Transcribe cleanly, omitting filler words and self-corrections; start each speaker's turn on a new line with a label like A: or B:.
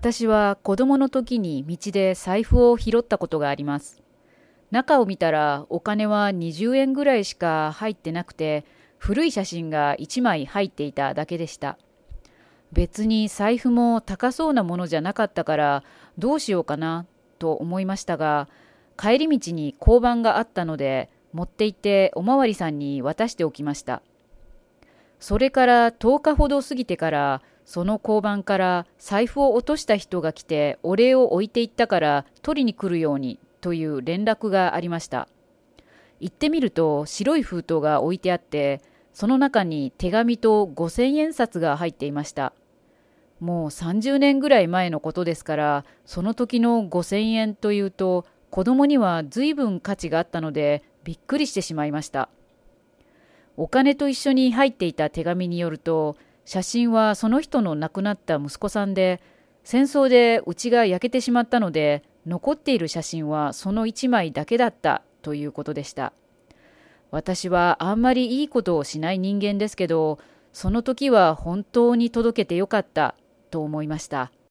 A: 私は子供の時に道で財布を拾ったことがあります。中を見たらお金は20円ぐらいしか入ってなくて、古い写真が1枚入っていただけでした。別に財布も高そうなものじゃなかったからどうしようかなと思いましたが、帰り道に交番があったので持って行っておまわりさんに渡しておきました。それから10日ほど過ぎてから、その交番から財布を落とした人が来てお礼を置いていったから取りに来るようにという連絡がありました。行ってみると白い封筒が置いてあって、その中に手紙と5000円札が入っていました。もう30年ぐらい前のことですから、その時の5000円というと子供には随分価値があったのでびっくりしてしまいました。お金と一緒に入っていた手紙によると、写真はその人の亡くなった息子さんで、戦争で家が焼けてしまったので、残っている写真はその1枚だけだったということでした。私はあんまりいいことをしない人間ですけど、その時は本当に届けてよかったと思いました。